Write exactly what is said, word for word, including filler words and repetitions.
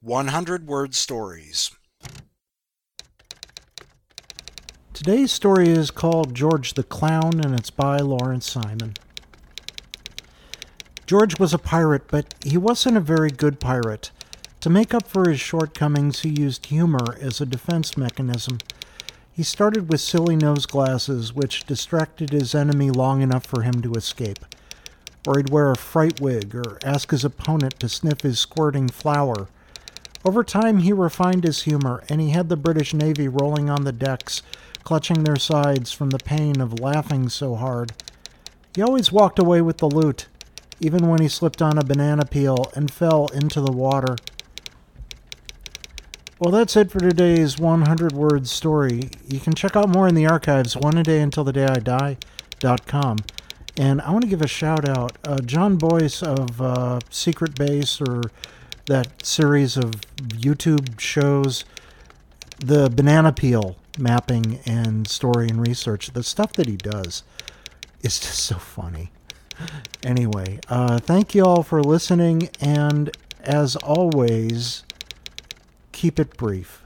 one hundred Word Stories. Today's story is called George the Clown, and it's by Lawrence Simon. George was a pirate, but he wasn't a very good pirate. To make up for his shortcomings, he used humor as a defense mechanism. He started with silly nose glasses, which distracted his enemy long enough for him to escape. Or he'd wear a fright wig, or ask his opponent to sniff his squirting flour. Over time, he refined his humor, and he had the British Navy rolling on the decks, clutching their sides from the pain of laughing so hard. He always walked away with the loot, even when he slipped on a banana peel and fell into the water. Well, that's it for today's one hundred Word Story. You can check out more in the archives, one a day until the day I die dot com. And I want to give a shout out. Uh, John Boyce of uh, Secret Base, or that series of YouTube shows, the banana peel mapping and story and research, the stuff that he does is just so funny. Anyway, uh, thank you all for listening, and as always, keep it brief.